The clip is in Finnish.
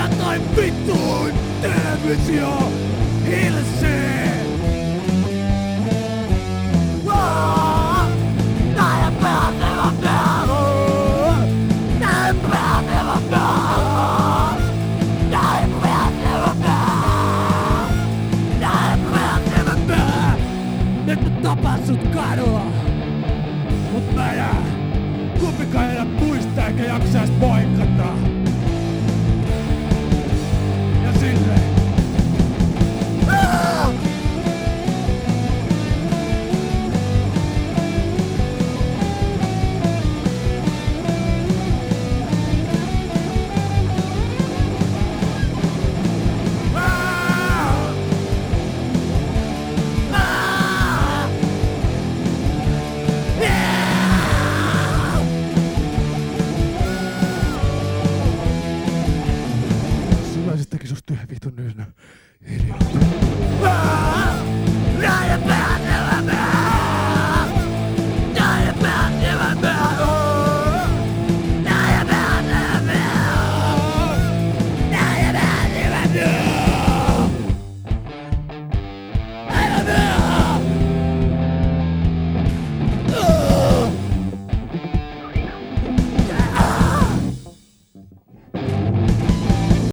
tai vittuun televisio hilsii. Nyt mä tapan sut kadulla, mut mä jää. Kumpikaan ei muista eikä jaksais poikata. Ja silleen. Teki susta yhden vitun nyynä. Idiootti.